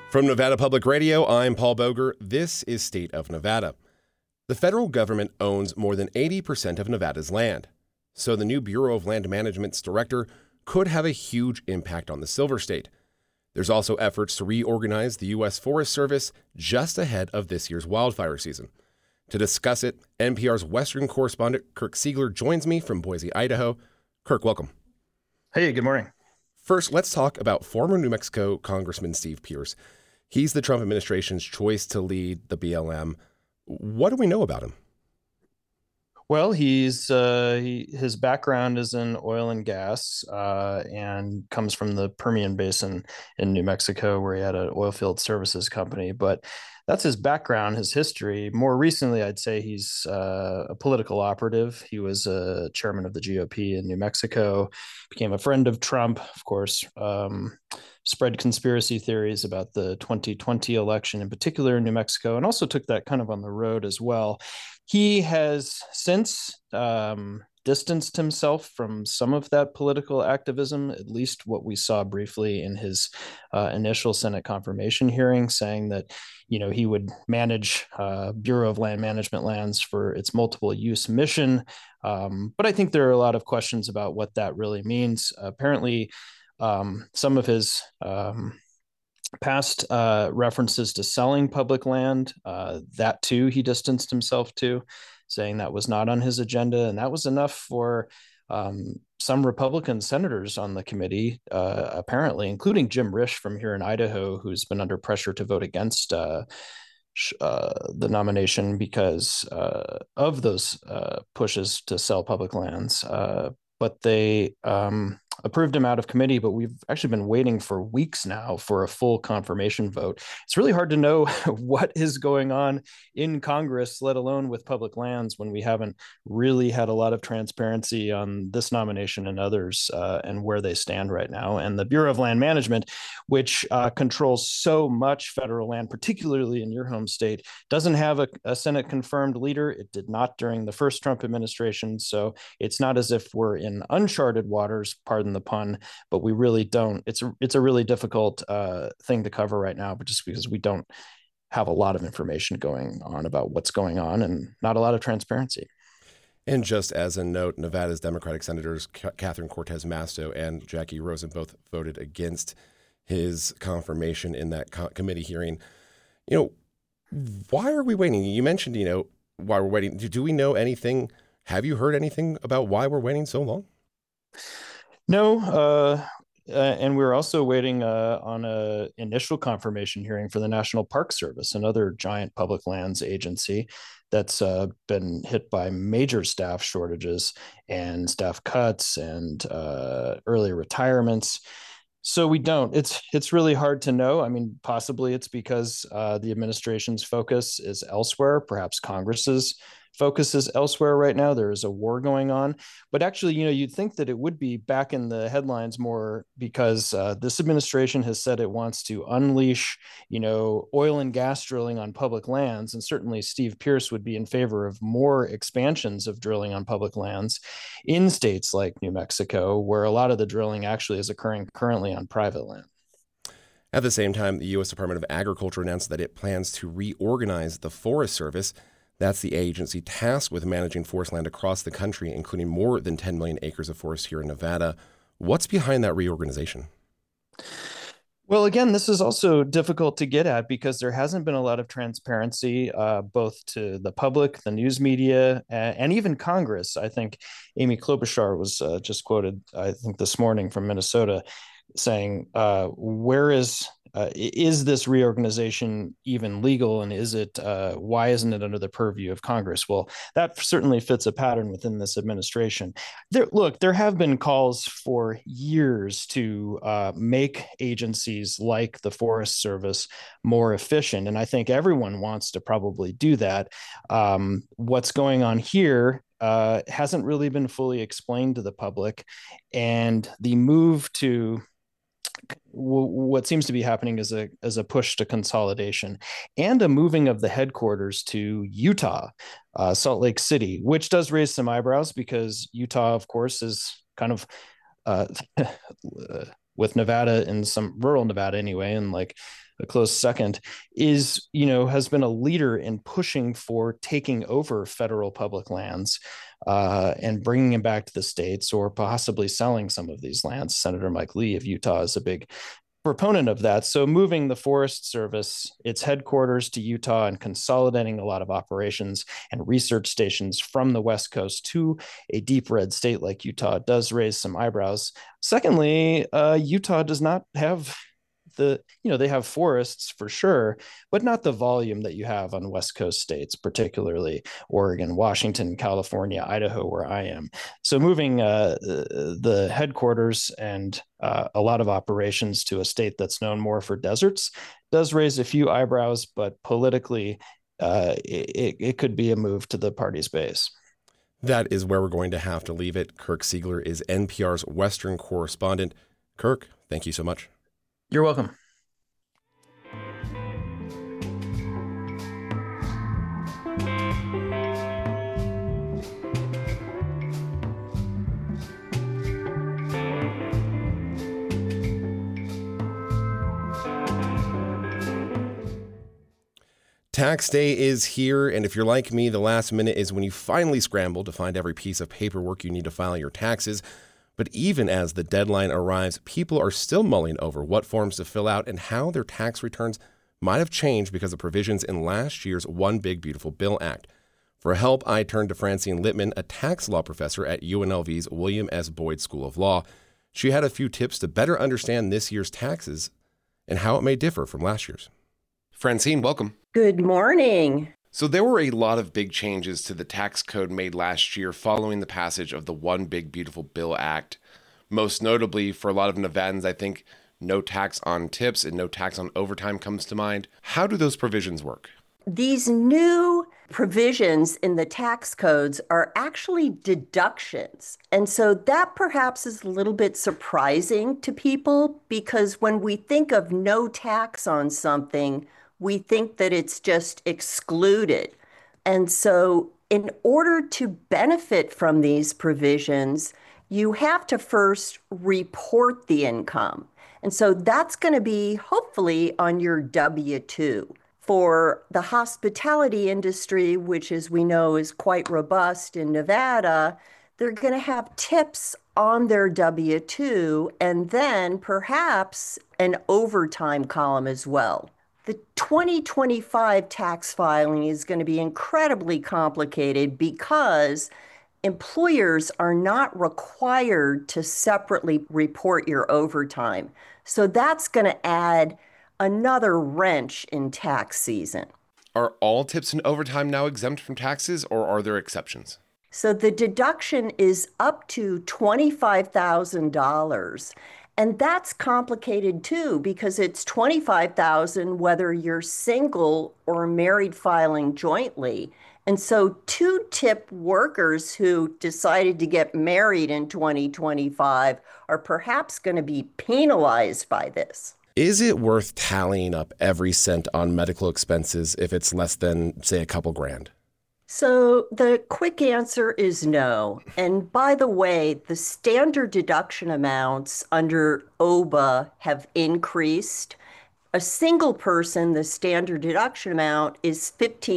From Nevada Public Radio, I'm Paul Boger. This is State of Nevada. The federal government owns more than 80% of Nevada's land, so the new Bureau of Land Management's director could have a huge impact on the Silver State. There's also efforts to reorganize the U.S. Forest Service just ahead of this year's wildfire season. To discuss it, NPR's Western correspondent Kirk Siegler joins me from Boise, Idaho. Kirk, welcome. Hey, good morning. First, let's talk about former New Mexico Congressman Steve Pearce. He's the Trump administration's choice to lead the BLM. What do we know about him? Well, his background is in oil and gas and comes from the Permian Basin in New Mexico, where he had an oil field services company. But that's his background, his history. More recently, I'd say he's a political operative. He was a chairman of the GOP in New Mexico, became a friend of Trump, of course, spread conspiracy theories about the 2020 election, in particular in New Mexico, and also took that kind of on the road as well. He has since distanced himself from some of that political activism, at least what we saw briefly in his initial Senate confirmation hearing, saying that, he would manage Bureau of Land Management lands for its multiple use mission. But I think there are a lot of questions about what that really means. Apparently, some of his past references to selling public land, that too he distanced himself to, saying that was not on his agenda. And that was enough for some Republican senators on the committee, apparently, including Jim Risch from here in Idaho, who's been under pressure to vote against the nomination because of those pushes to sell public lands. But they approved him out of committee, but we've actually been waiting for weeks now for a full confirmation vote. It's really hard to know what is going on in Congress, let alone with public lands, when we haven't really had a lot of transparency on this nomination and others and where they stand right now. And the Bureau of Land Management, which controls so much federal land, particularly in your home state, doesn't have a Senate confirmed leader. It did not during the first Trump administration. So it's not as if we're in uncharted waters, pardon the pun, but we really don't. It's a really difficult thing to cover right now, but just because we don't have a lot of information going on about what's going on and not a lot of transparency. And just as a note, Nevada's Democratic Senators Catherine Cortez Masto and Jackie Rosen both voted against his confirmation in that committee hearing. Why are we waiting? You mentioned, why we're waiting. Do we know anything? Have you heard anything about why we're waiting so long? No, and we're also waiting on an initial confirmation hearing for the National Park Service, another giant public lands agency that's been hit by major staff shortages and staff cuts and early retirements. So we don't. It's really hard to know. I mean, possibly it's because the administration's focus is elsewhere. Perhaps Congress's focus is elsewhere right now. There is a war going on. But actually, you'd think that it would be back in the headlines more because this administration has said it wants to unleash, oil and gas drilling on public lands. And certainly Steve Pearce would be in favor of more expansions of drilling on public lands in states like New Mexico, where a lot of the drilling actually is occurring currently on private land. At the same time, the U.S. Department of Agriculture announced that it plans to reorganize the Forest Service. That's the agency tasked with managing forest land across the country, including more than 10 million acres of forest here in Nevada. What's behind that reorganization? Well, again, this is also difficult to get at because there hasn't been a lot of transparency, both to the public, the news media, and even Congress. I think Amy Klobuchar was just quoted, I think this morning from Minnesota, saying, where is this reorganization even legal, and why isn't it under the purview of Congress? Well, that certainly fits a pattern within this administration. There have been calls for years to make agencies like the Forest Service more efficient, and I think everyone wants to probably do that. What's going on here hasn't really been fully explained to the public, and the move to what seems to be happening is a push to consolidation and a moving of the headquarters to Utah, Salt Lake City, which does raise some eyebrows because Utah, of course, is kind of with Nevada and some rural Nevada anyway, and like a close second, is, has been a leader in pushing for taking over federal public lands and bringing them back to the states or possibly selling some of these lands. Senator Mike Lee of Utah is a big proponent of that. So moving the Forest Service, its headquarters to Utah and consolidating a lot of operations and research stations from the West Coast to a deep red state like Utah does raise some eyebrows. Secondly, Utah does not have they have forests for sure, but not the volume that you have on West Coast states, particularly Oregon, Washington, California, Idaho, where I am. So moving the headquarters and a lot of operations to a state that's known more for deserts does raise a few eyebrows, but politically, it could be a move to the party's base. That is where we're going to have to leave it. Kirk Siegler is NPR's Western correspondent. Kirk, thank you so much. You're welcome. Tax day is here, and if you're like me, the last minute is when you finally scramble to find every piece of paperwork you need to file your taxes. But even as the deadline arrives, people are still mulling over what forms to fill out and how their tax returns might have changed because of provisions in last year's One Big Beautiful Bill Act. For help, I turned to Francine Littman, a tax law professor at UNLV's William S. Boyd School of Law. She had a few tips to better understand this year's taxes and how it may differ from last year's. Francine, welcome. Good morning. So there were a lot of big changes to the tax code made last year following the passage of the One Big Beautiful Bill Act. Most notably, for a lot of Nevadans, I think no tax on tips and no tax on overtime comes to mind. How do those provisions work? These new provisions in the tax codes are actually deductions. And so that perhaps is a little bit surprising to people because when we think of no tax on something, we think that it's just excluded. And so in order to benefit from these provisions, you have to first report the income. And so that's going to be hopefully on your W-2. For the hospitality industry, which as we know is quite robust in Nevada, they're going to have tips on their W-2 and then perhaps an overtime column as well. The 2025 tax filing is going to be incredibly complicated because employers are not required to separately report your overtime. So that's going to add another wrench in tax season. Are all tips and overtime now exempt from taxes, or are there exceptions? So the deduction is up to $25,000. And that's complicated too, because it's $25,000 whether you're single or married filing jointly. And so two tip workers who decided to get married in 2025 are perhaps going to be penalized by this. Is it worth tallying up every cent on medical expenses if it's less than, say, a couple grand? So the quick answer is no. And by the way, the standard deduction amounts under OBA have increased. A single person, the standard deduction amount is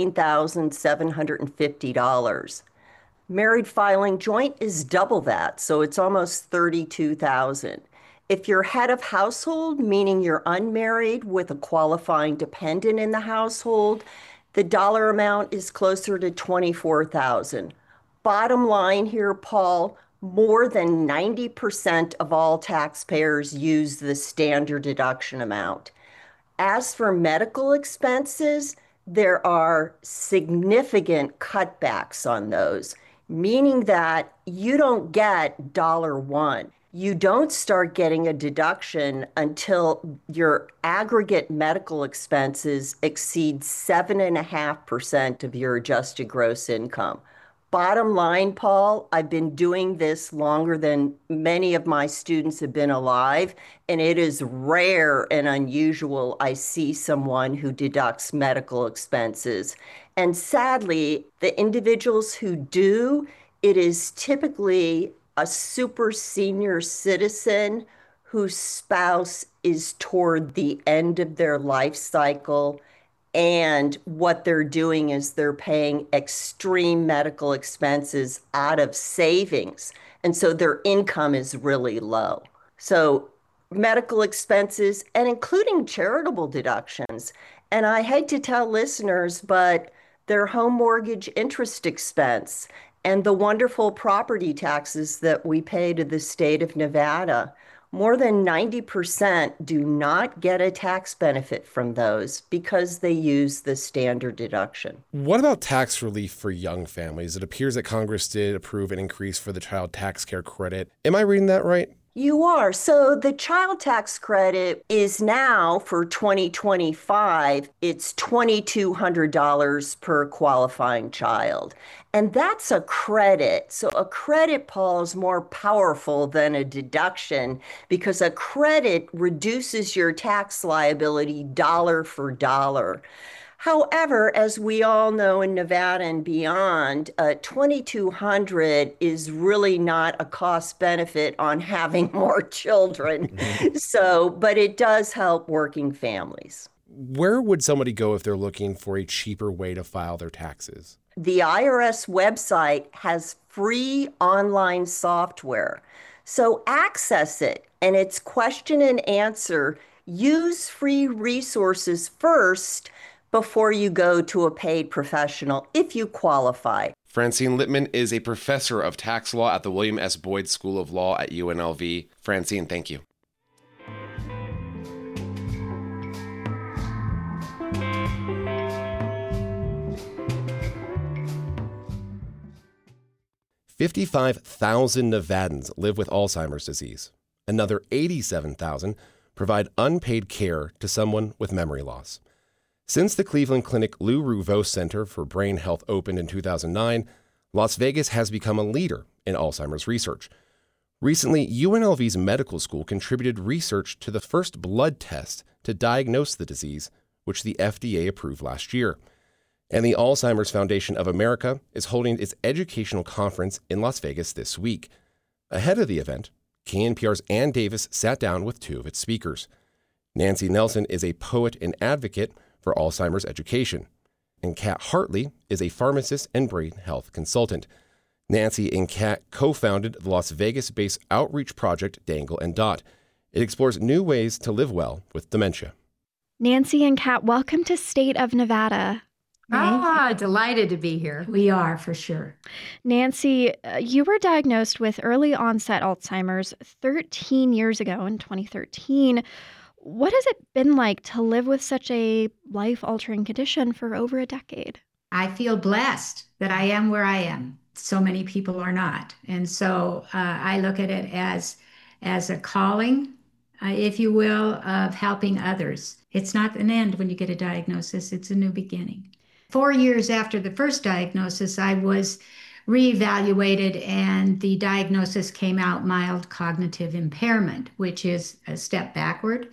$15,750. Married filing joint is double that, so it's almost $32,000. If you're head of household, meaning you're unmarried with a qualifying dependent in the household, the dollar amount is closer to $24,000. Bottom line here, Paul, more than 90% of all taxpayers use the standard deduction amount. As for medical expenses, there are significant cutbacks on those, meaning that you don't get $1. You don't start getting a deduction until your aggregate medical expenses exceed 7.5% of your adjusted gross income. Bottom line, Paul, I've been doing this longer than many of my students have been alive, and it is rare and unusual I see someone who deducts medical expenses. And sadly, the individuals who do, it is typically a super senior citizen whose spouse is toward the end of their life cycle, and what they're doing is they're paying extreme medical expenses out of savings. And so their income is really low. So medical expenses and including charitable deductions. And I hate to tell listeners, but their home mortgage interest expense and the wonderful property taxes that we pay to the state of Nevada, more than 90% do not get a tax benefit from those because they use the standard deduction. What about tax relief for young families? It appears that Congress did approve an increase for the child tax care credit. Am I reading that right? You are. So the child tax credit is now for 2025, it's $2,200 per qualifying child. And that's a credit. So a credit, Paul, is more powerful than a deduction because a credit reduces your tax liability dollar for dollar. However, as we all know in Nevada and beyond, 2,200 is really not a cost benefit on having more children. So, but it does help working families. Where would somebody go if they're looking for a cheaper way to file their taxes? The IRS website has free online software. So access it, and it's question and answer. Use free resources first before you go to a paid professional if you qualify. Francine Littman is a professor of tax law at the William S. Boyd School of Law at UNLV. Francine, thank you. "55,000 Nevadans live with Alzheimer's disease. Another 87,000 provide unpaid care to someone with memory loss. Since the Cleveland Clinic Lou Rouveau Center for Brain Health opened in 2009, Las Vegas has become a leader in Alzheimer's research. Recently, UNLV's medical school contributed research to the first blood test to diagnose the disease, which the FDA approved last year. And the Alzheimer's Foundation of America is holding its educational conference in Las Vegas this week. Ahead of the event, KNPR's Ann Davis sat down with two of its speakers. Nancy Nelson is a poet and advocate for Alzheimer's education, and Kat Hartley is a pharmacist and brain health consultant. Nancy and Kat co-founded the Las Vegas-based outreach project Dangle and Dot. It explores new ways to live well with dementia. Nancy and Kat, welcome to State of Nevada. Delighted to be here. We are, for sure. Nancy, you were diagnosed with early onset Alzheimer's 13 years ago in 2013. What has it been like to live with such a life-altering condition for over a decade? I feel blessed that I am where I am. So many people are not. And so I look at it as a calling, if you will, of helping others. It's not an end when you get a diagnosis. It's a new beginning. 4 years after the first diagnosis, I was reevaluated, and the diagnosis came out mild cognitive impairment, which is a step backward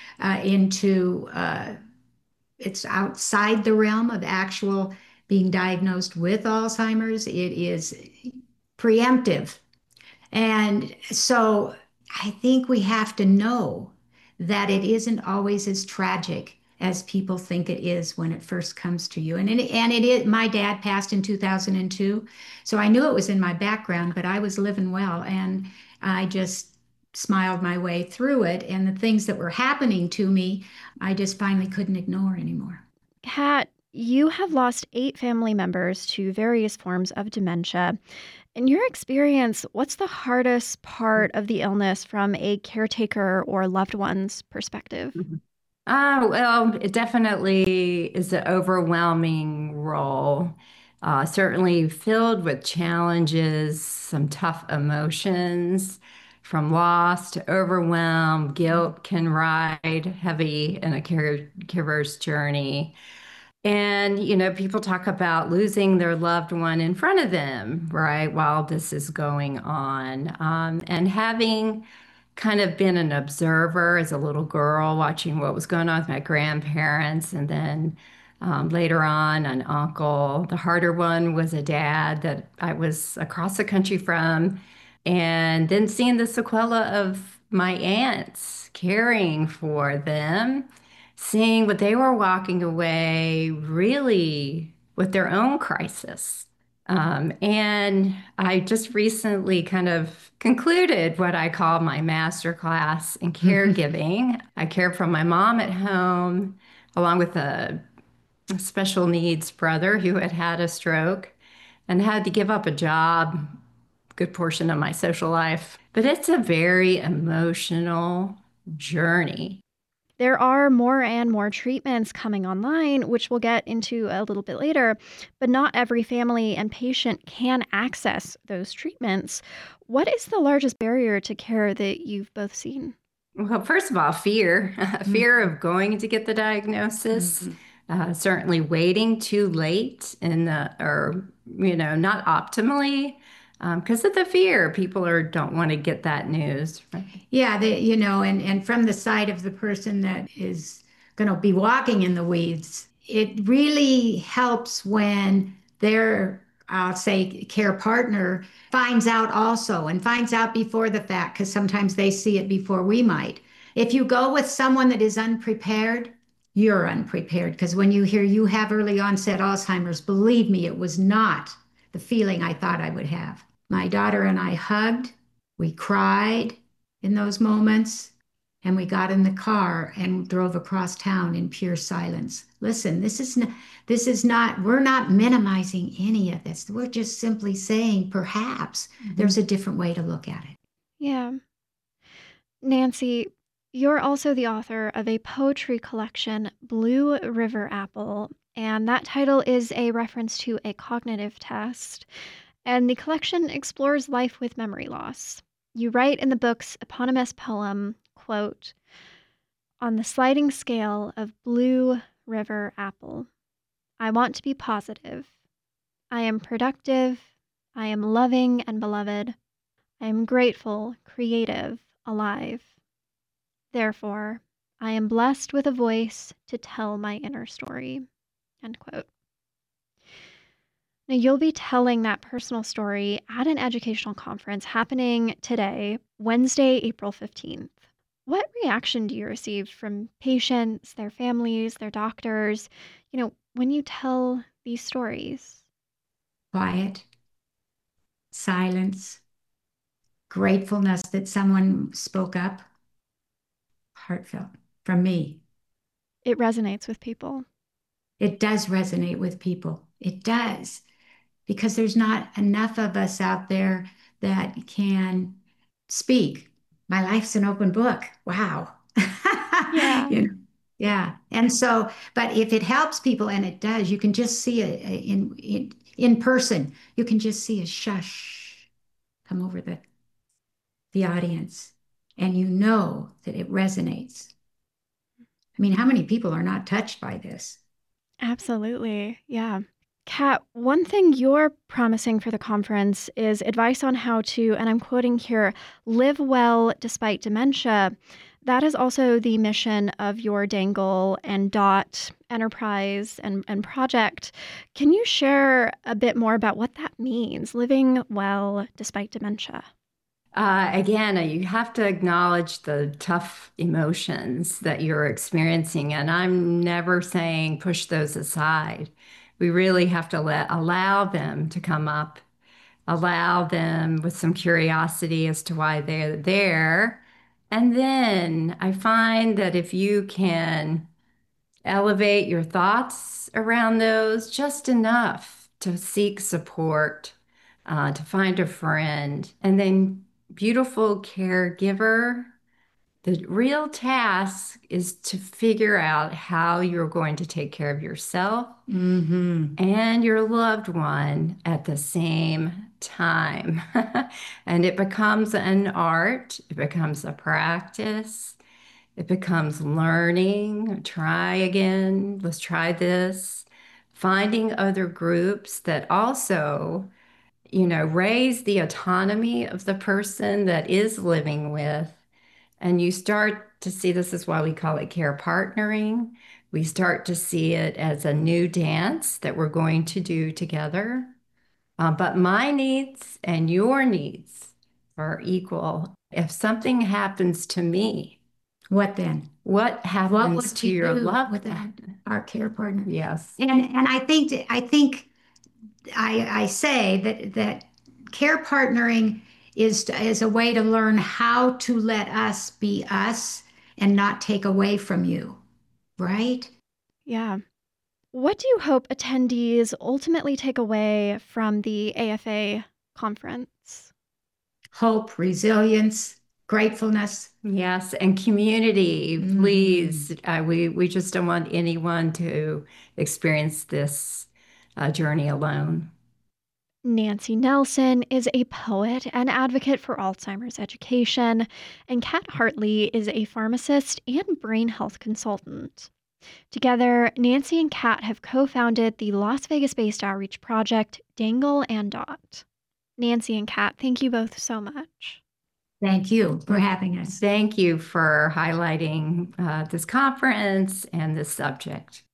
into it's outside the realm of actual being diagnosed with Alzheimer's. It is preemptive. And so I think we have to know that it isn't always as tragic as people think it is when it first comes to you. And it is. My dad passed in 2002, so I knew it was in my background, but I was living well, and I just smiled my way through it. And the things that were happening to me, I just finally couldn't ignore anymore. Kat, you have lost 8 family members to various forms of dementia. In your experience, what's the hardest part of the illness from a caretaker or loved one's perspective? Well, it definitely is an overwhelming role. Certainly filled with challenges, some tough emotions. From loss to overwhelm, guilt can ride heavy in a caregiver's journey. And, people talk about losing their loved one in front of them, right, while this is going on. And having kind of been an observer as a little girl, watching what was going on with my grandparents, and then later on, an uncle. The harder one was a dad that I was across the country from. And then seeing the sequela of my aunts, caring for them, seeing what they were walking away really with their own crisis. And I just recently kind of concluded what I call my master class in caregiving. I care for my mom at home, along with a special needs brother who had had a stroke and had to give up a job, good portion of my social life. But it's a very emotional journey. There are more and more treatments coming online, which we'll get into a little bit later, but not every family and patient can access those treatments. What is the largest barrier to care that you've both seen? Well, first of all, fear, fear of going to get the diagnosis, certainly waiting too late or, not optimally. Because of the fear, people don't want to get that news. Right? Yeah, and from the side of the person that is going to be walking in the weeds, it really helps when their, I'll say, care partner finds out also and finds out before the fact, because sometimes they see it before we might. If you go with someone that is unprepared, you're unprepared, because when you hear you have early onset Alzheimer's, believe me, it was not the feeling I thought I would have. My daughter and I hugged, we cried in those moments, and we got in the car and drove across town in pure silence. Listen, this is not, we're not minimizing any of this. We're just simply saying perhaps there's a different way to look at it. Yeah. Nancy, you're also the author of a poetry collection, Blue River Apple, and that title is a reference to a cognitive test. And the collection explores life with memory loss. You write in the book's eponymous poem, quote, "On the sliding scale of Blue River Apple, I want to be positive. I am productive. I am loving and beloved. I am grateful, creative, alive. Therefore, I am blessed with a voice to tell my inner story." End quote. Now, you'll be telling that personal story at an educational conference happening today, Wednesday, April 15th. What reaction do you receive from patients, their families, their doctors, when you tell these stories? Quiet, silence, gratefulness that someone spoke up, heartfelt from me. It resonates with people. It does resonate with people. It does. Because there's not enough of us out there that can speak. My life's an open book. Wow. Yeah. Yeah. And so, but if it helps people, and it does, you can just see it in person. You can just see a shush come over the audience, and you know that it resonates. I mean, how many people are not touched by this? Absolutely. Yeah. Kat, one thing you're promising for the conference is advice on how to, and I'm quoting here, live well despite dementia. That is also the mission of your Dangle and Dot enterprise and project. Can you share a bit more about what that means, living well despite dementia? Again, you have to acknowledge the tough emotions that you're experiencing. And I'm never saying push those aside. We really have to allow them to come up, allow them with some curiosity as to why they're there. And then I find that if you can elevate your thoughts around those just enough to seek support, to find a friend, and then beautiful caregiver. The real task is to figure out how you're going to take care of yourself and your loved one at the same time. And it becomes an art, it becomes a practice, it becomes learning, try again, let's try this, finding other groups that also raise the autonomy of the person that is living with. And you start to see, this is why we call it care partnering. We start to see it as a new dance that we're going to do together. But my needs and your needs are equal. If something happens to me, What then? what What happens would to you your do loved with one? our care partner? Yes. And I say that care partnering is a way to learn how to let us be us and not take away from you, right? Yeah. What do you hope attendees ultimately take away from the AFA conference? Hope, resilience, gratefulness. Yes, and community, please. We just don't want anyone to experience this journey alone. Nancy Nelson is a poet and advocate for Alzheimer's education, and Kat Hartley is a pharmacist and brain health consultant. Together, Nancy and Kat have co-founded the Las Vegas-based outreach project Dangle and Dot. Nancy and Kat, thank you both so much. Thank you for having us. Thank you for highlighting this conference and this subject.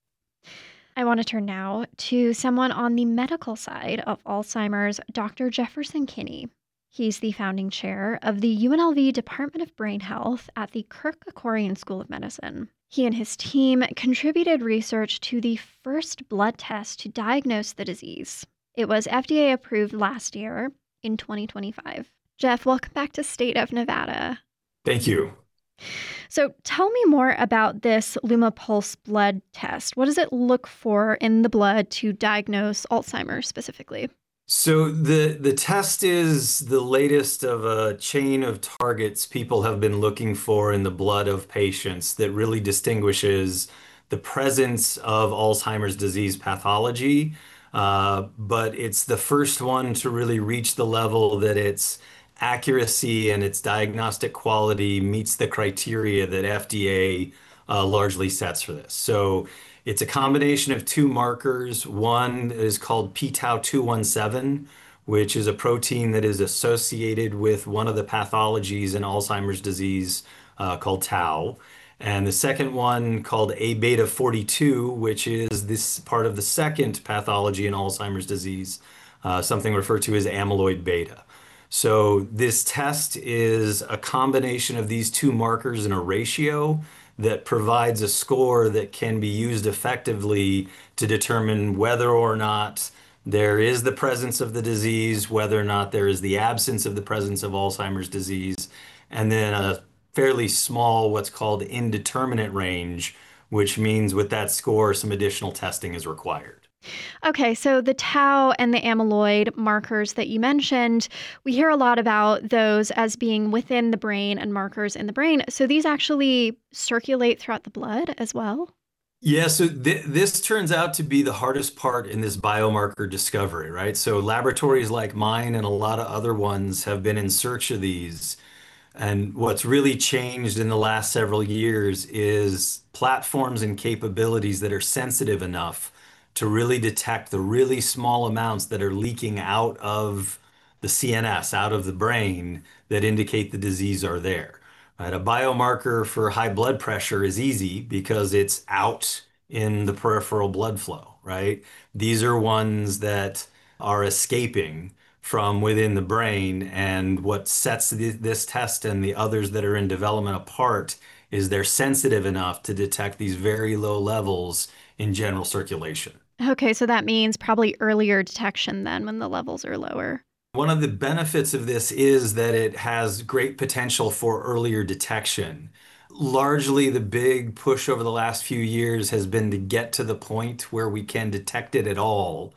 I want to turn now to someone on the medical side of Alzheimer's, Dr. Jefferson Kinney. He's the founding chair of the UNLV Department of Brain Health at the Kirk Kerkorian School of Medicine. He and his team contributed research to the first blood test to diagnose the disease. It was FDA approved last year in 2025. Jeff, welcome back to State of Nevada. Thank you. So tell me more about this LumaPulse blood test. What does it look for in the blood to diagnose Alzheimer's specifically? So the test is the latest of a chain of targets people have been looking for in the blood of patients that really distinguishes the presence of Alzheimer's disease pathology. But it's the first one to really reach the level that its accuracy and its diagnostic quality meets the criteria that FDA largely sets for this. So it's a combination of two markers. One is called p-tau217, which is a protein that is associated with one of the pathologies in Alzheimer's disease called tau. And the second one called A-beta 42, which is this part of the second pathology in Alzheimer's disease, something referred to as amyloid beta. So this test is a combination of these two markers in a ratio that provides a score that can be used effectively to determine whether or not there is the presence of the disease, whether or not there is the absence of the presence of Alzheimer's disease, and then a fairly small, what's called indeterminate range, which means with that score, some additional testing is required. Okay, so the tau and the amyloid markers that you mentioned, we hear a lot about those as being within the brain and markers in the brain. So these actually circulate throughout the blood as well? Yeah, so this turns out to be the hardest part in this biomarker discovery, right? So laboratories like mine and a lot of other ones have been in search of these. And what's really changed in the last several years is platforms and capabilities that are sensitive enough to really detect the really small amounts that are leaking out of the CNS, out of the brain, that indicate the disease are there. Right? A biomarker for high blood pressure is easy because it's out in the peripheral blood flow, right? These are ones that are escaping from within the brain. And what sets this test and the others that are in development apart is they're sensitive enough to detect these very low levels in general circulation. Okay, so that means probably earlier detection then when the levels are lower. One of the benefits of this is that it has great potential for earlier detection. Largely, the big push over the last few years has been to get to the point where we can detect it at all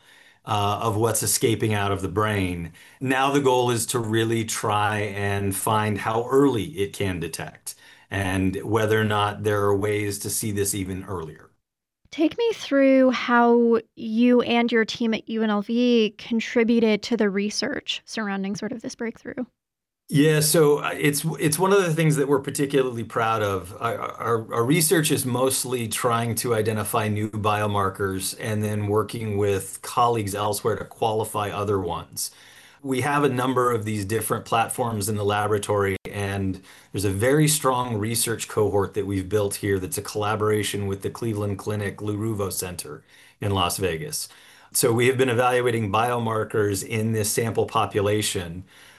of what's escaping out of the brain. Now the goal is to really try and find how early it can detect and whether or not there are ways to see this even earlier. Take me through how you and your team at UNLV contributed to the research surrounding sort of this breakthrough. Yeah, so it's one of the things that we're particularly proud of. Our research is mostly trying to identify new biomarkers and then working with colleagues elsewhere to qualify other ones. We have a number of these different platforms in the laboratory, and there's a very strong research cohort that we've built here that's a collaboration with the Cleveland Clinic Lou Ruvo Center in Las Vegas. So we have been evaluating biomarkers in this sample population.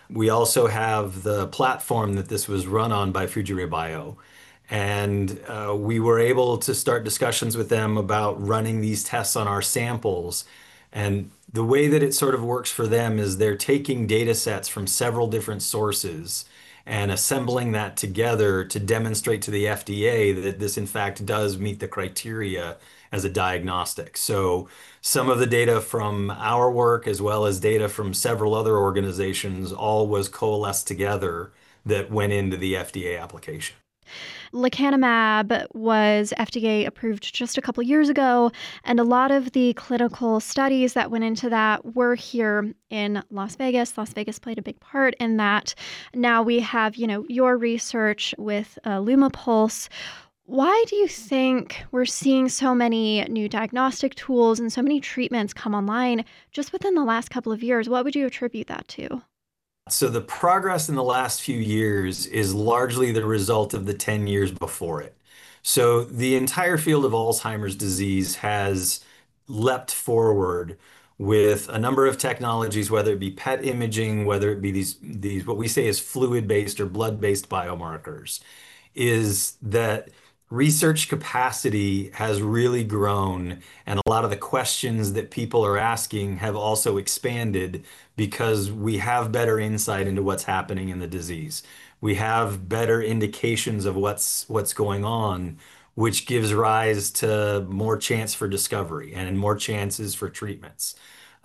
We also have the platform that this was run on by Fujiri Bio. And we were able to start discussions with them about running these tests on our samples. And the way that it sort of works for them is they're taking data sets from several different sources and assembling that together to demonstrate to the FDA that this, in fact, does meet the criteria as a diagnostic. So some of the data from our work, as well as data from several other organizations, all was coalesced together that went into the FDA application. Lecanemab was FDA approved just a couple years ago, and a lot of the clinical studies that went into that were here in Las Vegas. Las Vegas played a big part in that. Now we have, your research with Lumipulse. Why do you think we're seeing so many new diagnostic tools and so many treatments come online just within the last couple of years? What would you attribute that to? So the progress in the last few years is largely the result of the 10 years before it. So the entire field of Alzheimer's disease has leapt forward with a number of technologies, whether it be PET imaging, whether it be these what we say is fluid-based or blood-based biomarkers, is that research capacity has really grown, and a lot of the questions that people are asking have also expanded because we have better insight into what's happening in the disease. We have better indications of what's going on, which gives rise to more chance for discovery and more chances for treatments.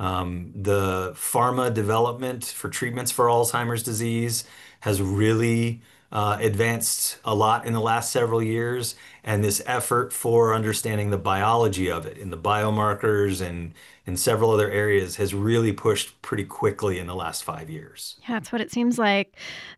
The pharma development for treatments for Alzheimer's disease has really advanced a lot in the last several years, and this effort for understanding the biology of it and the biomarkers and in several other areas has really pushed pretty quickly in the last 5 years. Yeah, that's what it seems like.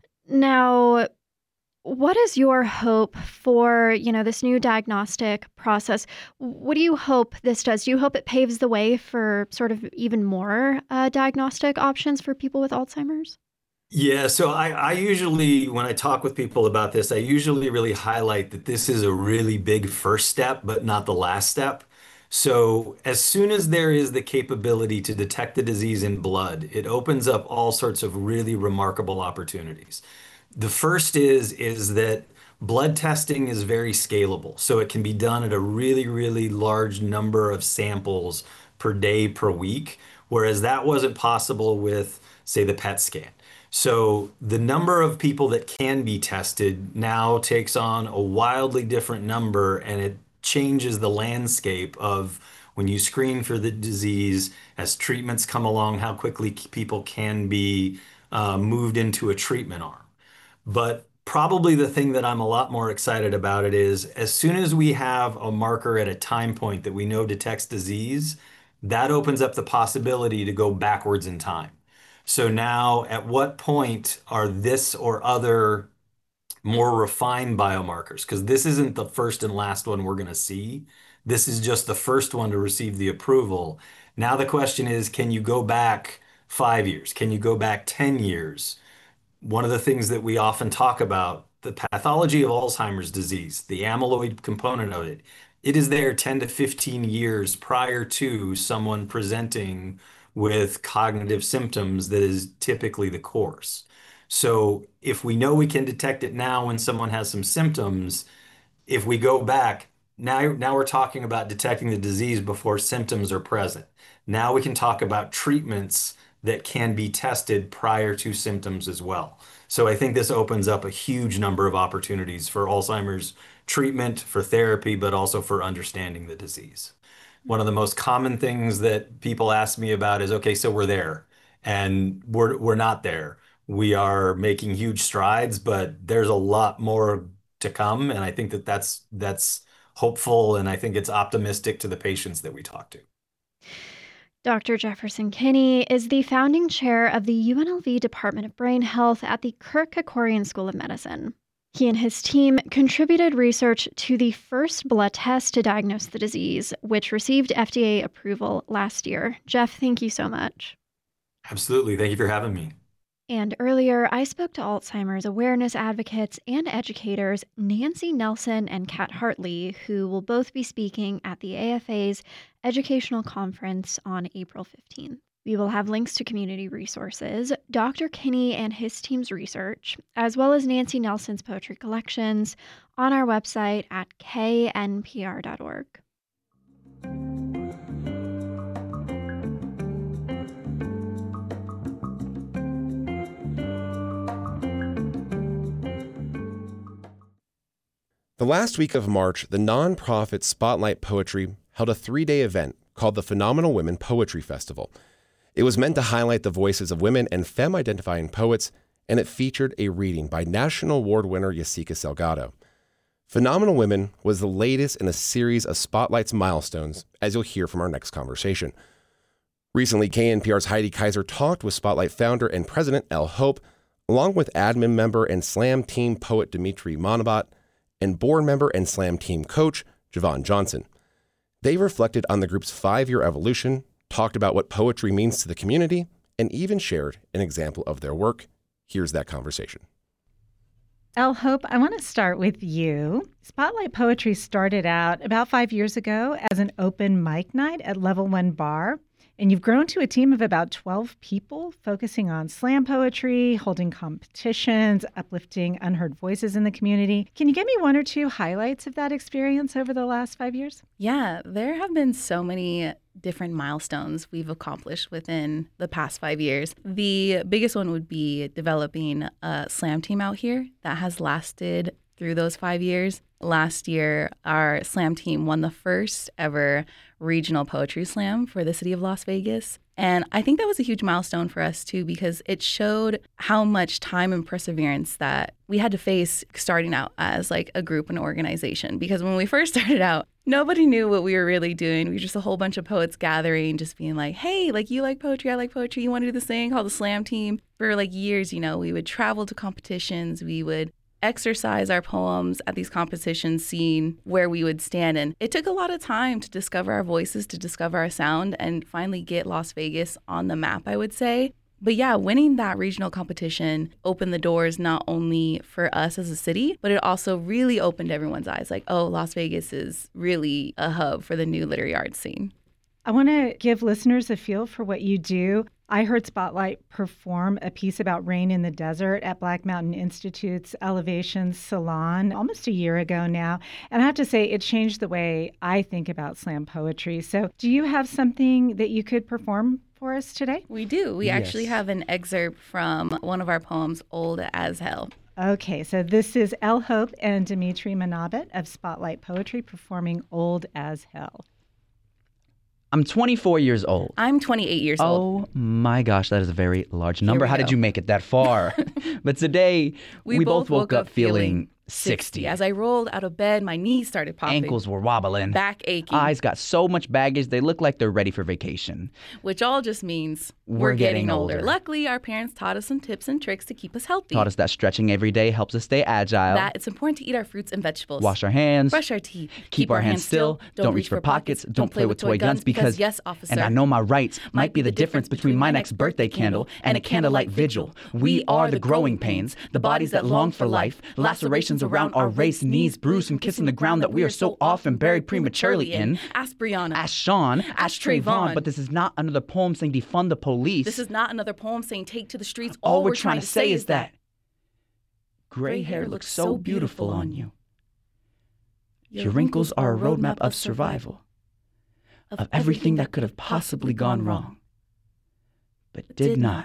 Now, what is your hope for, this new diagnostic process? What do you hope this does? Do you hope it paves the way for sort of even more diagnostic options for people with Alzheimer's? Yeah, so I usually, when I talk with people about this, I usually really highlight that this is a really big first step, but not the last step. So as soon as there is the capability to detect the disease in blood, it opens up all sorts of really remarkable opportunities. The first is that blood testing is very scalable, so it can be done at a really, really large number of samples per day, per week, whereas that wasn't possible with, say, the PET scan. So the number of people that can be tested now takes on a wildly different number, and it changes the landscape of when you screen for the disease, as treatments come along, how quickly people can be moved into a treatment arm. But probably the thing that I'm a lot more excited about it is as soon as we have a marker at a time point that we know detects disease, that opens up the possibility to go backwards in time. So now, at what point are this or other more refined biomarkers? Because this isn't the first and last one we're going to see. This is just the first one to receive the approval. Now the question is, can you go back 5 years? Can you go back 10 years? One of the things that we often talk about, the pathology of Alzheimer's disease, the amyloid component of it, it is there 10 to 15 years prior to someone presenting with cognitive symptoms that is typically the course. So if we know we can detect it now when someone has some symptoms, if we go back, now we're talking about detecting the disease before symptoms are present. Now we can talk about treatments that can be tested prior to symptoms as well. So I think this opens up a huge number of opportunities for Alzheimer's treatment, for therapy, but also for understanding the disease. One of the most common things that people ask me about is, okay, so we're there, and we're not there. We are making huge strides, but there's a lot more to come, and I think that that's hopeful, and I think it's optimistic to the patients that we talk to. Dr. Jefferson Kinney is the founding chair of the UNLV Department of Brain Health at the Kirk Kerkorian School of Medicine. He and his team contributed research to the first blood test to diagnose the disease, which received FDA approval last year. Jeff, thank you so much. Absolutely. Thank you for having me. And earlier, I spoke to Alzheimer's awareness advocates and educators Nancy Nelson and Kat Hartley, who will both be speaking at the AFA's educational conference on April 15th. We will have links to community resources, Dr. Kinney and his team's research, as well as Nancy Nelson's poetry collections on our website at knpr.org. The last week of March, the nonprofit Spotlight Poetry held a 3-day event called the Phenomenal Women Poetry Festival. It was meant to highlight the voices of women and femme-identifying poets, and it featured a reading by National Award winner Yessica Salgado. Phenomenal Women was the latest in a series of Spotlight's milestones, as you'll hear from our next conversation. Recently, KNPR's Heidi Kaiser talked with Spotlight founder and president Elle Hope, along with admin member and Slam team poet Dimitri Manabat, and board member and Slam team coach Javon Johnson. They reflected on the group's 5-year evolution, talked about what poetry means to the community, and even shared an example of their work. Here's that conversation. Elle Hope, I want to start with you. Spotlight Poetry started out about 5 years ago as an open mic night at Level 1 Bar. And you've grown to a team of about 12 people focusing on slam poetry, holding competitions, uplifting unheard voices in the community. Can you give me 1 or 2 highlights of that experience over the last 5 years? Yeah, there have been so many different milestones we've accomplished within the past 5 years. The biggest one would be developing a slam team out here that has lasted through those 5 years. Last year, our slam team won the first ever regional poetry slam for the city of Las Vegas. And I think that was a huge milestone for us too, because it showed how much time and perseverance that we had to face starting out as like a group and organization. Because when we first started out, nobody knew what we were really doing. We were just a whole bunch of poets gathering, just being like, hey, like you like poetry, I like poetry. You want to do this thing called the slam team? For like years, we would travel to competitions. We would exercise our poems at these competitions, seeing where we would stand. And it took a lot of time to discover our voices, to discover our sound, and finally get Las Vegas on the map, I would say. But yeah, winning that regional competition opened the doors not only for us as a city, but it also really opened everyone's eyes. Like, oh, Las Vegas is really a hub for the new literary arts scene. I want to give listeners a feel for what you do. I heard Spotlight perform a piece about rain in the desert at Black Mountain Institute's Elevations Salon almost a year ago now. And I have to say, it changed the way I think about slam poetry. So do you have something that you could perform for us today? We do. We actually have an excerpt from one of our poems, Old as Hell. Okay, so this is Elle Hope and Dimitri Manabat of Spotlight Poetry performing Old as Hell. I'm 24 years old. I'm 28 years old. Oh my gosh, that is a very large number. How did you make it that far? But today, we both woke up feeling 60. As I rolled out of bed, my knees started popping. Ankles were wobbling. Back aching. Eyes got so much baggage, they look like they're ready for vacation. Which all just means we're getting older. Luckily, our parents taught us some tips and tricks to keep us healthy. Taught us that stretching every day helps us stay agile. That it's important to eat our fruits and vegetables. Wash our hands. Brush our teeth. Keep our hands still. Don't reach for pockets. Don't play with toy guns because, yes, officer. And I know my rights might be the difference between my next birthday candle and a candlelight vigil. We are the growing pains, the bodies that long for life, lacerations around our race, knees bruised from kissing the ground that we are so often buried prematurely in. Ask Brianna. Ask Sean. Ask Trayvon. But this is not another poem saying defund the police. This is not another poem saying take to the streets. All we're trying to say is that gray hair looks so beautiful on you. Your wrinkles are a roadmap of survival, of everything that could have possibly gone wrong, but did not.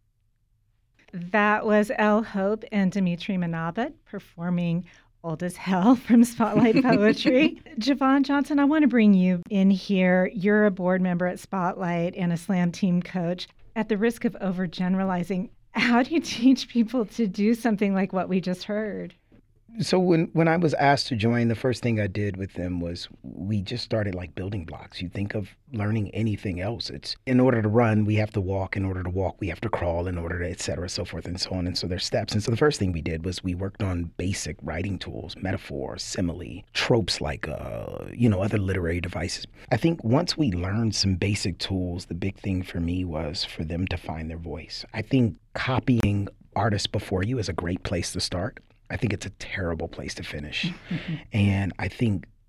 That was Elle Hope and Dimitri Manabat performing Old as Hell from Spotlight Poetry. Javon Johnson, I want to bring you in here. You're a board member at Spotlight and a slam team coach. At the risk of overgeneralizing, how do you teach people to do something like what we just heard? So when I was asked to join, the first thing I did with them was we just started like building blocks. You think of learning anything else. It's in order to run, we have to walk. In order to walk, we have to crawl. In order to, et cetera, so forth and so on. And so there's steps. And so the first thing we did was we worked on basic writing tools, metaphor, simile, tropes like, other literary devices. I think once we learned some basic tools, the big thing for me was for them to find their voice. I think copying artists before you is a great place to start. I think it's a terrible place to finish. And I think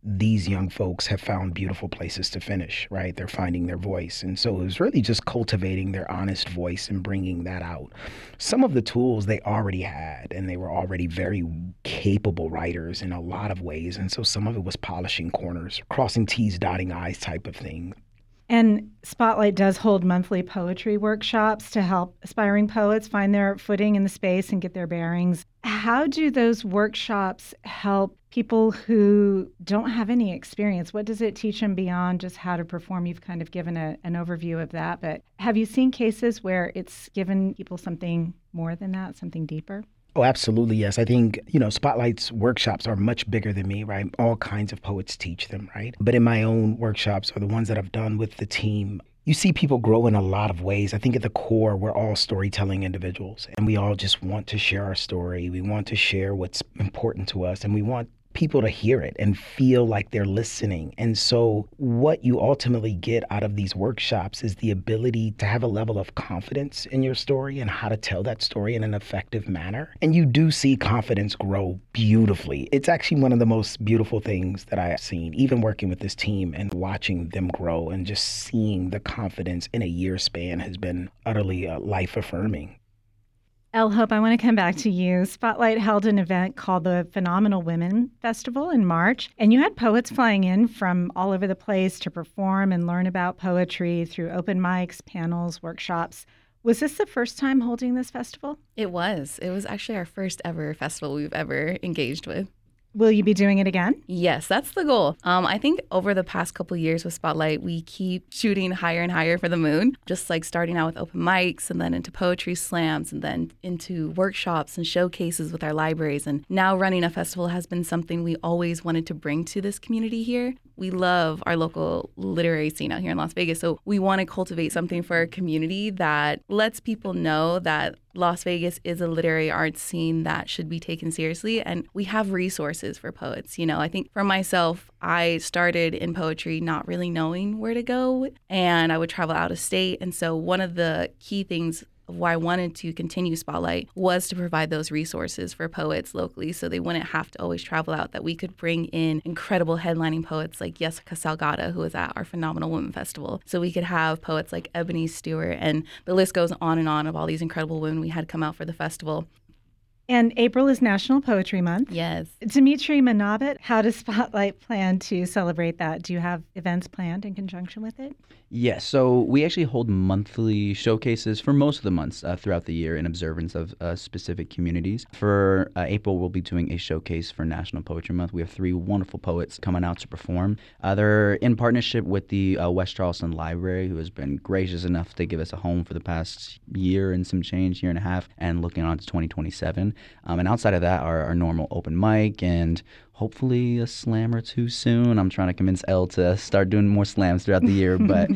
these young folks have found beautiful places to finish, right? They're finding their voice. And so it was really just cultivating their honest voice and bringing that out. Some of the tools they already had, and they were already very capable writers in a lot of ways. And so some of it was polishing corners, crossing T's, dotting I's type of thing. And Spotlight does hold monthly poetry workshops to help aspiring poets find their footing in the space and get their bearings. How do those workshops help people who don't have any experience? What does it teach them beyond just how to perform? You've kind of given an overview of that, but have you seen cases where it's given people something more than that, something deeper? Oh, absolutely, yes. I think, Spotlight's workshops are much bigger than me, right? All kinds of poets teach them, right? But in my own workshops, or the ones that I've done with the team, you see people grow in a lot of ways. I think at the core, we're all storytelling individuals, and we all just want to share our story. We want to share what's important to us, and we want people to hear it and feel like they're listening. And so what you ultimately get out of these workshops is the ability to have a level of confidence in your story and how to tell that story in an effective manner. And you do see confidence grow beautifully. It's actually one of the most beautiful things that I have seen, even working with this team and watching them grow, and just seeing the confidence in a year span has been utterly life-affirming. Elle Hope, I want to come back to you. Spotlight held an event called the Phenomenal Women Festival in March, and you had poets flying in from all over the place to perform and learn about poetry through open mics, panels, workshops. Was this the first time holding this festival? It was. It was actually our first ever festival we've ever engaged with. Will you be doing it again? Yes, that's the goal. I think over the past couple of years with Spotlight, we keep shooting higher and higher for the moon, just like starting out with open mics and then into poetry slams and then into workshops and showcases with our libraries. And now running a festival has been something we always wanted to bring to this community here. We love our local literary scene out here in Las Vegas, so we want to cultivate something for our community that lets people know that Las Vegas is a literary arts scene that should be taken seriously, and we have resources for poets. I think for myself, I started in poetry not really knowing where to go, and I would travel out of state, and so one of the key things of why I wanted to continue Spotlight was to provide those resources for poets locally so they wouldn't have to always travel out, that we could bring in incredible headlining poets like Jessica Salgado, who was at our Phenomenal Women Festival. So we could have poets like Ebony Stewart, and the list goes on of all these incredible women we had come out for the festival. And April is National Poetry Month. Yes. Dimitri Manabit, how does Spotlight plan to celebrate that? Do you have events planned in conjunction with it? Yes, so we actually hold monthly showcases for most of the months throughout the year in observance of specific communities. For April, we'll be doing a showcase for National Poetry Month. We have 3 wonderful poets coming out to perform. They're in partnership with the West Charleston Library, who has been gracious enough to give us a home for the past year and some change, year and a half, and looking on to 2027. And outside of that, our normal open mic and hopefully a slam or two soon. I'm trying to convince Elle to start doing more slams throughout the year. But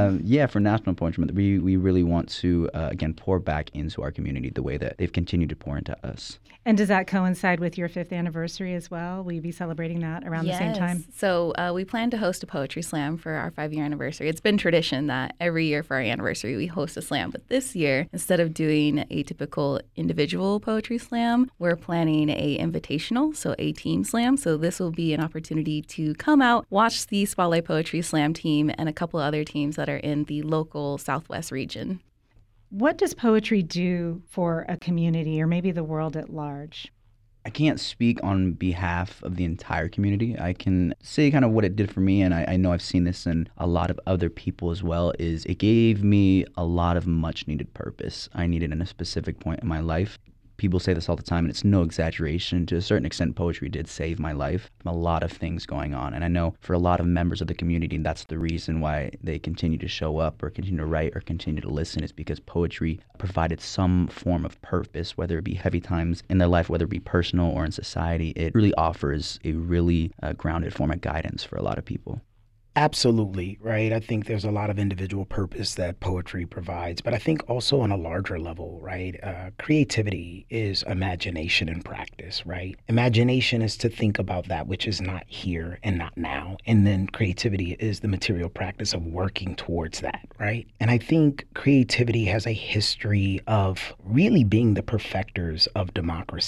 for National Poetry Month, we really want to, again, pour back into our community the way that they've continued to pour into us. And does that coincide with your 5th anniversary as well? Will you be celebrating that around the same time? So we plan to host a poetry slam for our 5-year anniversary. It's been tradition that every year for our anniversary we host a slam. But this year, instead of doing a typical individual poetry slam, we're planning a invitational, so a team slam. So this will be an opportunity to come out, watch the Spotlight Poetry Slam team and a couple other teams that are in the local Southwest region. What does poetry do for a community or maybe the world at large? I can't speak on behalf of the entire community. I can say kind of what it did for me, and I know I've seen this in a lot of other people as well, is it gave me a lot of much needed purpose. I needed in a specific point in my life. People say this all the time, and it's no exaggeration. To a certain extent, poetry did save my life from a lot of things going on. And I know for a lot of members of the community, that's the reason why they continue to show up or continue to write or continue to listen, is because poetry provided some form of purpose, whether it be heavy times in their life, whether it be personal or in society. It really offers a really grounded form of guidance for a lot of people. Absolutely, right? I think there's a lot of individual purpose that poetry provides, but I think also on a larger level, right? Creativity is imagination in practice, right? Imagination is to think about that which is not here and not now. And then creativity is the material practice of working towards that, right? And I think creativity has a history of really being the perfecters of democracy.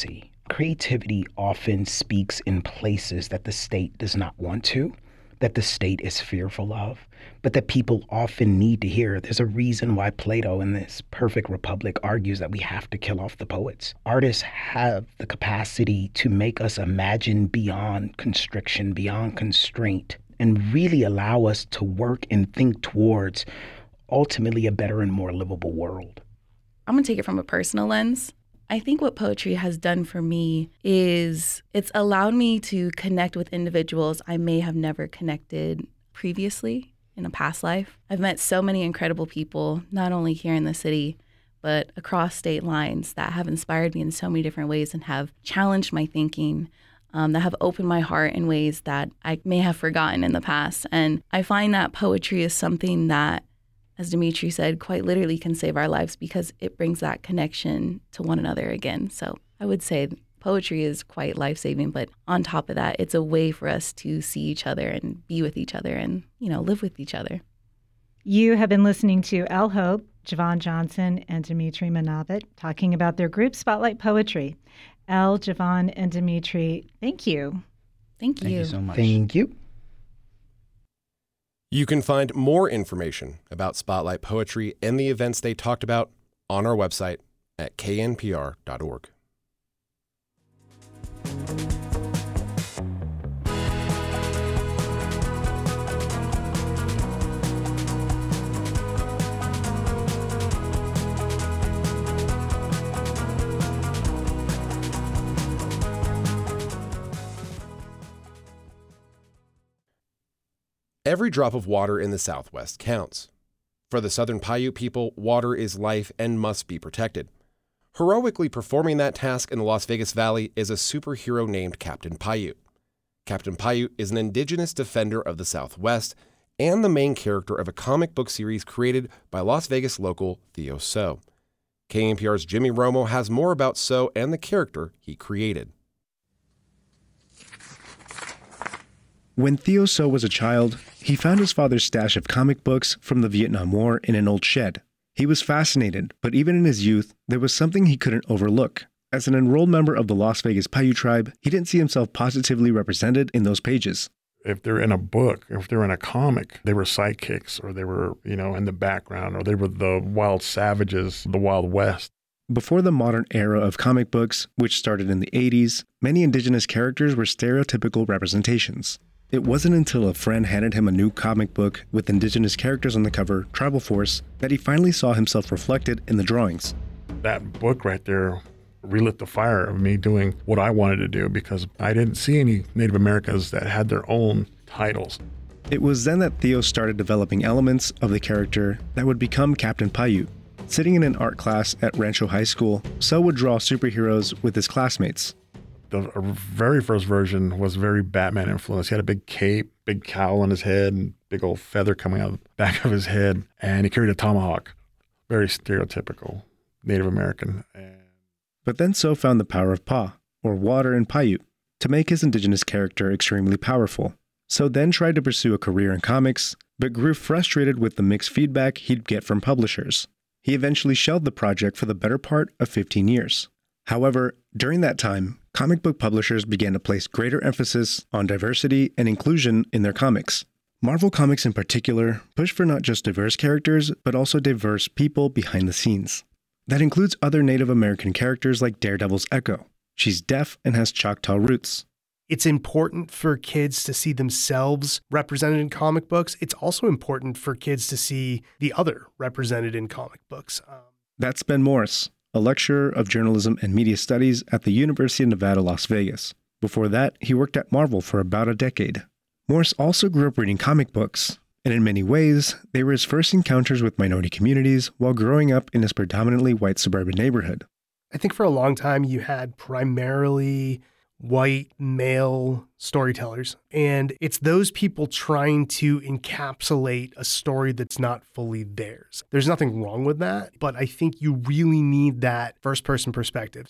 Creativity often speaks in places that the state does not want to, that the state is fearful of, but that people often need to hear. There's a reason why Plato in this Perfect Republic argues that we have to kill off the poets. Artists have the capacity to make us imagine beyond constriction, beyond constraint, and really allow us to work and think towards ultimately a better and more livable world. I'm going to take it from a personal lens. I think what poetry has done for me is it's allowed me to connect with individuals I may have never connected previously in a past life. I've met so many incredible people, not only here in the city, but across state lines that have inspired me in so many different ways and have challenged my thinking, that have opened my heart in ways that I may have forgotten in the past. And I find that poetry is something that, as Dimitri said, quite literally can save our lives because it brings that connection to one another again. So I would say poetry is quite life-saving, but on top of that, it's a way for us to see each other and be with each other and, live with each other. You have been listening to Elle Hope, Javon Johnson, and Dimitri Manabat talking about their group Spotlight Poetry. Elle, Javon, and Dimitri, thank you. Thank you. Thank you so much. Thank you. You can find more information about Spotlight Poetry and the events they talked about on our website at knpr.org. Every drop of water in the Southwest counts. For the Southern Paiute people, water is life and must be protected. Heroically performing that task in the Las Vegas Valley is a superhero named Captain Paiute. Captain Paiute is an indigenous defender of the Southwest and the main character of a comic book series created by Las Vegas local Theo So. KNPR's Jimmy Romo has more about So and the character he created. When Theo So was a child, he found his father's stash of comic books from the Vietnam War in an old shed. He was fascinated, but even in his youth, there was something he couldn't overlook. As an enrolled member of the Las Vegas Paiute tribe, he didn't see himself positively represented in those pages. If they're in a book, if they're in a comic, they were sidekicks, or they were, in the background, or they were the wild savages, the Wild West. Before the modern era of comic books, which started in the 80s, many indigenous characters were stereotypical representations. It wasn't until a friend handed him a new comic book with indigenous characters on the cover, Tribal Force, that he finally saw himself reflected in the drawings. That book right there relit the fire of me doing what I wanted to do because I didn't see any Native Americans that had their own titles. It was then that Theo started developing elements of the character that would become Captain Paiute. Sitting in an art class at Rancho High School, So would draw superheroes with his classmates. The very first version was very Batman influenced. He had a big cape, big cowl on his head, and big old feather coming out of the back of his head. And he carried a tomahawk. Very stereotypical Native American. But then So found the power of Pa, or water in Paiute, to make his indigenous character extremely powerful. So then tried to pursue a career in comics, but grew frustrated with the mixed feedback he'd get from publishers. He eventually shelved the project for the better part of 15 years. However, during that time, comic book publishers began to place greater emphasis on diversity and inclusion in their comics. Marvel Comics in particular pushed for not just diverse characters, but also diverse people behind the scenes. That includes other Native American characters like Daredevil's Echo. She's deaf and has Choctaw roots. It's important for kids to see themselves represented in comic books. It's also important for kids to see the other represented in comic books. That's Ben Morris, a lecturer of journalism and media studies at the University of Nevada, Las Vegas. Before that, he worked at Marvel for about a decade. Morris also grew up reading comic books, and in many ways, they were his first encounters with minority communities while growing up in his predominantly white suburban neighborhood. I think for a long time you had primarily white male storytellers, and it's those people trying to encapsulate a story that's not fully theirs. There's nothing wrong with that, but I think you really need that first-person perspective.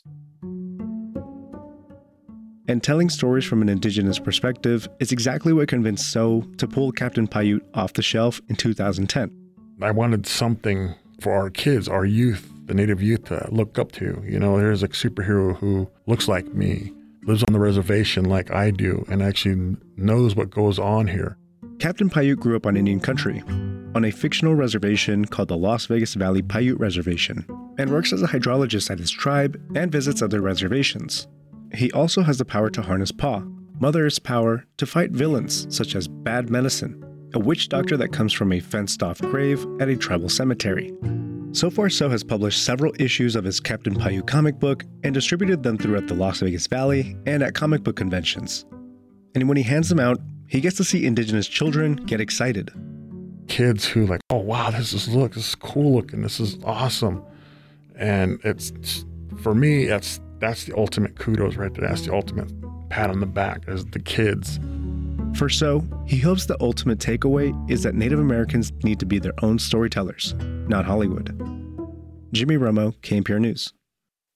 And telling stories from an indigenous perspective is exactly what convinced So to pull Captain Paiute off the shelf in 2010. I wanted something for our kids, our youth, the Native youth to look up to. You know, there's a superhero who looks like me, lives on the reservation like I do, and actually knows what goes on here. Captain Paiute grew up on Indian country, on a fictional reservation called the Las Vegas Valley Paiute Reservation, and works as a hydrologist at his tribe and visits other reservations. He also has the power to harness Pa, Mother Earth's power to fight villains such as Bad Medicine, a witch doctor that comes from a fenced-off grave at a tribal cemetery. So Far So has published several issues of his Captain Paiute comic book and distributed them throughout the Las Vegas Valley and at comic book conventions. And when he hands them out, he gets to see Indigenous children get excited. Kids who like, oh wow, this is cool looking, this is awesome. And it's, for me, that's the ultimate kudos right there. That's the ultimate pat on the back, as the kids. For So, he hopes the ultimate takeaway is that Native Americans need to be their own storytellers, not Hollywood. Jimmy Romo, KNPR News.